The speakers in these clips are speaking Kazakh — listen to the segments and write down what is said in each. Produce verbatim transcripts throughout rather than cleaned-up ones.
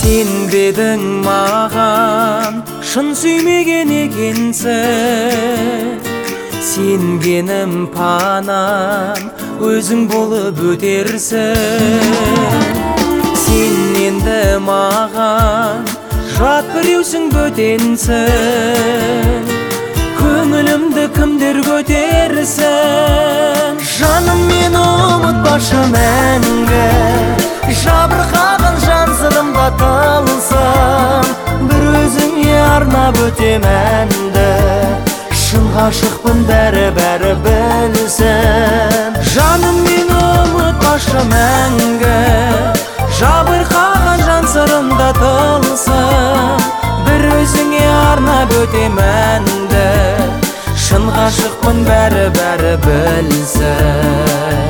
Сенбедің маған, шын сүймеген екенсің. Сенгенім панам, өзің болып өтерсің. Сен енді маған жат біреусің, бөтенсің. Көңілімді кімдер көтерсін? Жаным, мені ұмытпашы мәңгі, жабырқаған жан сырымда тылсым. Бір өзіңе арнап өтем әнді, шын ғашықпын, бәрі-бәрі білсін. Жаным, мені ұмытпашы мәңгі, жабырқаған жан сырымда тылсым. Бір өзіңе арнап өтем әнді, шын ғашықпын, бәрі-бәрі білсін.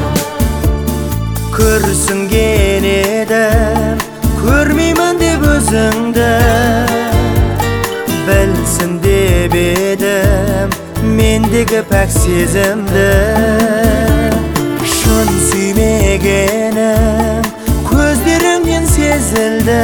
Көрсінген едім, көрмеймін деп өзіңді, білсін деп едім мендегі пәк сезімді. Шын сүймегенім көздеріңнен сезілді,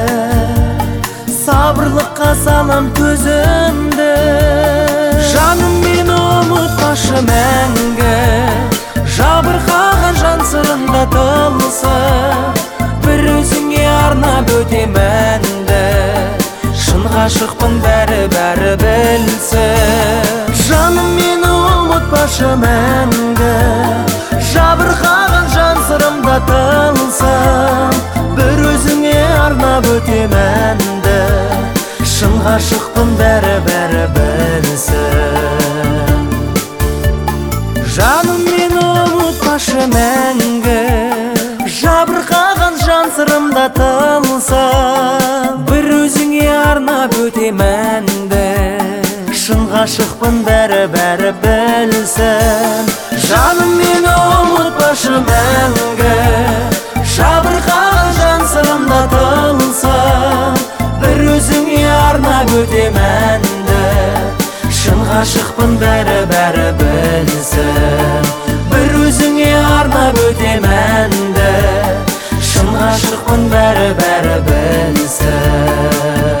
сабырлыққа салам төзімді. Жаным, мені ұмытпашы мәңгі, жабырқаған жан сырында тылсым. Бір өзіңе арнап өтем әнді, шын ғашықпын, бәрі-бәрі білсін. Жаным, мені ұмытпашы мәңгі, жабырқаған жан сырымда тылсым. Бір өзіңе арнап өтем әнді, шын ғашықпын, бәрі-бәрі білсін. Жаным, мені ұмытпашы мәңгі, жабырқаған жан сырымда тылсым. Бір өзіңе арнап өтем әнді, шын ғашықпын, бәрі-бәрі білсін. Жаным, мені ұмытпашы мәңгі, жабырқаған жан сырымда тылсым. Бір өзіңе арнап өтем әнді, шын ғашықпын, бәрі-бәрі білсін. Бір өзіңе арнап өтем әнді, шын ғашықпын, бәрі-бәрі білсін.